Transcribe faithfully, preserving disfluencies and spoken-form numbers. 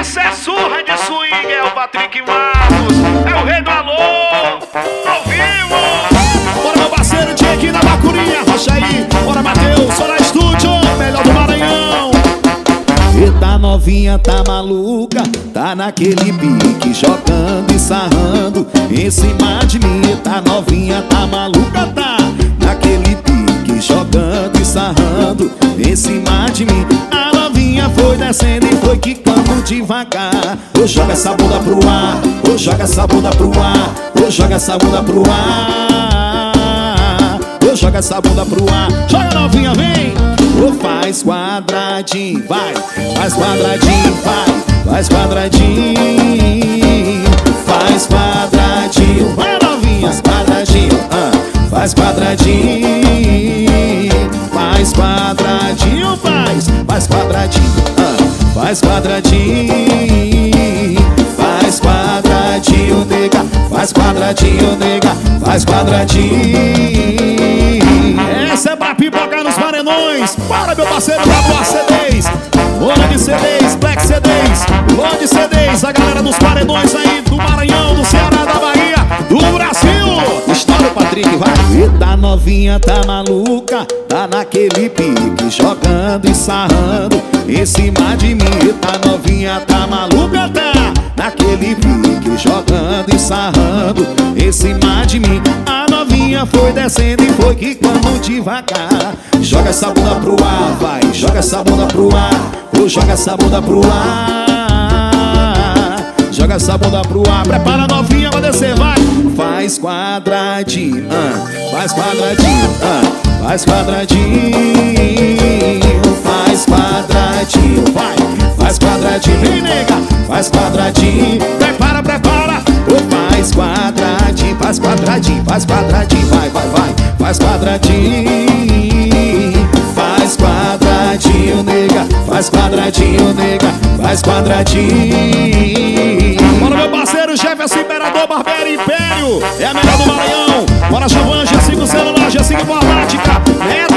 Isso é surra de swing, é o Patrick Marcos, é o rei do alô, ao vivo. Bora meu parceiro Jake da Bacurinha, rocha aí. Bora Matheus, só na estúdio, melhor do Maranhão. Eita novinha tá maluca, tá naquele pique, jogando e sarrando em cima de mim. Eita novinha tá maluca, tá naquele pique, jogando e sarrando em cima de mim. A novinha foi descendo e foi quicando devagar. Ou joga essa bunda pro ar, ou joga essa bunda pro ar, ou joga essa bunda pro ar, ou joga essa bunda pro ar. Joga novinha, vem! Ou faz quadradinho, vai, faz quadradinho, vai, faz quadradinho, faz quadradinho, vai novinha, faz quadradinho, ah, faz quadradinho, faz quadradinho, faz, faz quadradinho, ah, faz quadradinho, faz quadradinho, nega, faz quadradinho, nega, faz quadradinho. Essa é pra pipocar nos paredões. Bora meu parceiro W A C Ds, Lona de C Ds, Black C Ds, Lona de C Ds. A galera dos paredões aí do Maranhão, do Ceará, da Bahia, do Brasil. Estoura o Patrick, vai. Eita novinha tá maluca, tá naquele pique, jogando e sarrando em cima de mim. Eita novinha tá maluca, tá naquele pique, jogando e sarrando em cima de mim. A novinha foi descendo e foi quicando devagar. Joga essa bunda pro ar, vai, joga essa bunda pro ar, ou joga essa bunda pro ar, joga essa bunda pro ar. Prepara a novinha, vai descer, vai. Faz quadradinho, ah, faz quadradinho, ah, faz quadradinho, faz quadradinho, vai, faz quadradinho, vem nega, faz quadradinho. Prepara, prepara, ou faz quadradinho, faz quadradinho, faz quadradinho, vai, vai, vai, faz quadradinho, faz quadradinho, nega, faz quadradinho, nega, faz quadradinho. Bora meu parceiro Jefferson Imperador Barbeiro Império, é a melhor do Maranhão. Bora Giovanni, G cinco celular, G cinco informática,